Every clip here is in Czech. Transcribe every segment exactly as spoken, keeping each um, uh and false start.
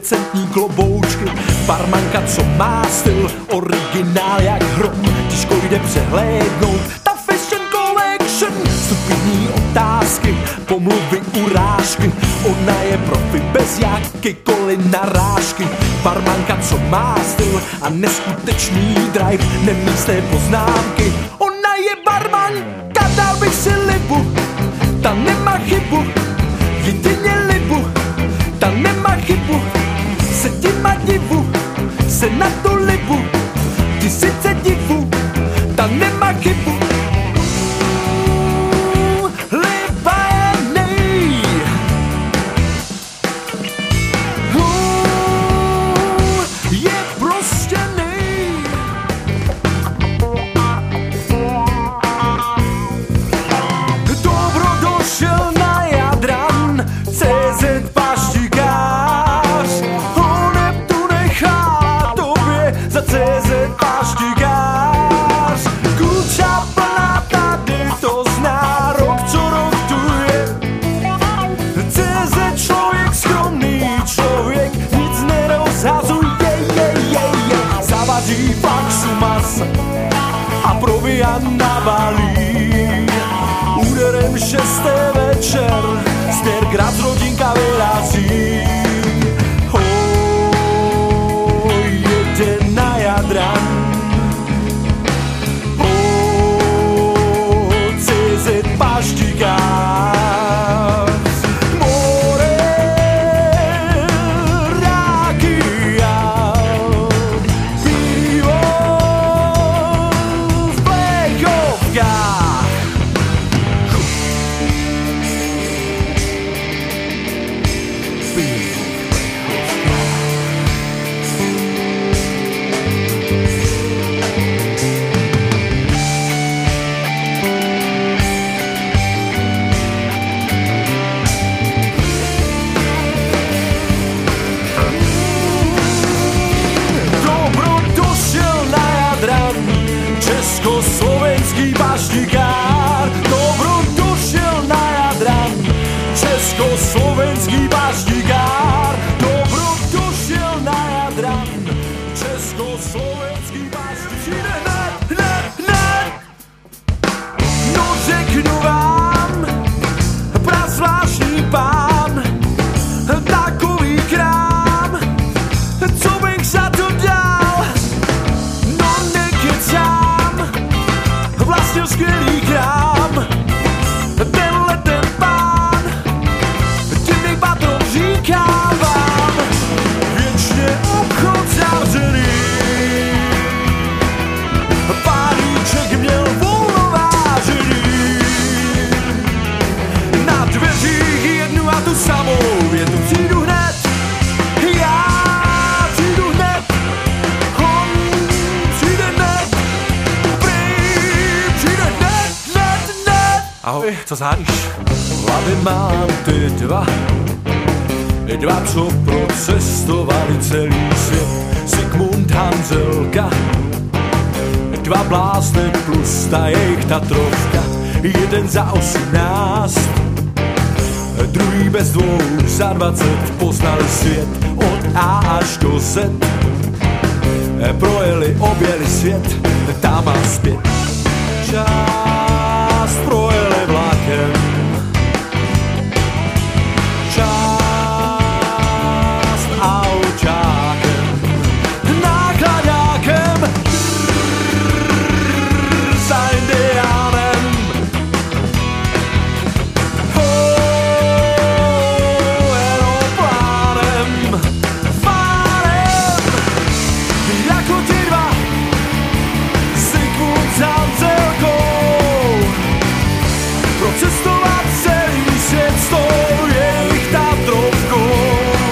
decentní kloboučky, barmanka, co má styl, originál jak hrom, těžko jde přehlédnout, ta fashion collection, stupidní otázky, pomluvy, urážky, ona je profi bez jakýkoliv narážky, barmanka, co má styl a neskutečný drive, nemístné poznámky, ona je barmanka, dal bych si libu, ta nemá chybu, jedině libu, ta nemá chybu, se ti má divu, se na to libu, ti sice divu, ta nemá chybu. Liba je nej, je prostě nej. Dobro došel na Jadran, cé zet paštikář, honem tu nechá tobě za cé zet paštikář. Kuča plná tady to zná, rok co rok tu je. cé zet člověk, skromný člověk, nic nerozhazuje, je, je, je. Zavaří faxu masa a proviant nabalí. Úderem šesté večer směr grad rodinka vyrazí. Oh, jede na Jadran. Oh, cé zet paštikář. More, rakia, pivo v plechovkách. Dobro došel na Jadran, československý paštikár. Dobro došel na Jadran, československý paštikár. Dobro došel na Jadran, československý paštikár. Ne, ne, ne. No řeknu vám, prazvláštní pán, takový krám, co bych za to dal, no nekecám, vlastně skvělý krám, tenhle ten pán, divný patron říkám vám, věčně obchod zavřený, páníček měl volnovážený, na dveřích jednu a tu samou větu, přijdu hned, já přijdu hned, on přijde hned, prý přijde hned, hned, hned. Ahoj, co záříš? V hlavě mám ty dva, dva, co procestovali celý svět, Sigmund Hanzelka, dva blázny plus ta jejich Tatrovka, jeden za osmnáct, druhý bez dvou za dvacet, poznali svět od A až do Z, projeli, objeli svět, tam a zpět. Část projeli vlakem, část autákem, nákladákem, za indiánem. Oh, aeroplánem, fárem, jako ti dva, Sigmund s Hanzelkou, procestovat celý svět s tou jejich Tatrovkou.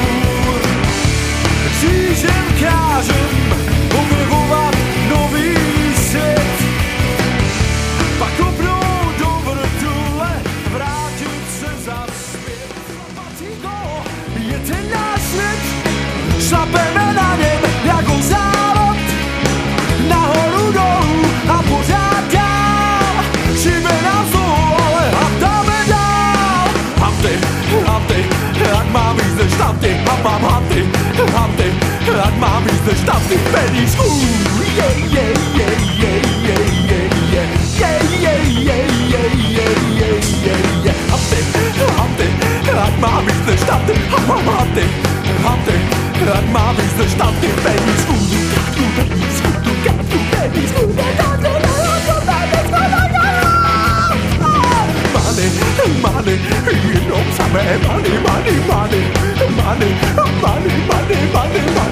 Křížem kážem objevovat nový svět, pak kopnout do vrtule, vrátit se zazpět. Patíko, je ten náš svět, šlapeme na něm jako závod, nahoru dolů a pořád dál, šibe nám znovu, ale haptáme dál. Hapty, hapty, jak mám víc než tamty, hap mám hapty, štáty penízků. Je, je, je, je, je, je, je, je, je, je, je, je, je, je, je. A ty, a ty, ať má víc než štáty, a ty, a ty, ať má víc než štáty penízků. Tu penízků, tu kapku penízků, Money, money, jenom samé money, money, money, money, money, money, money, money.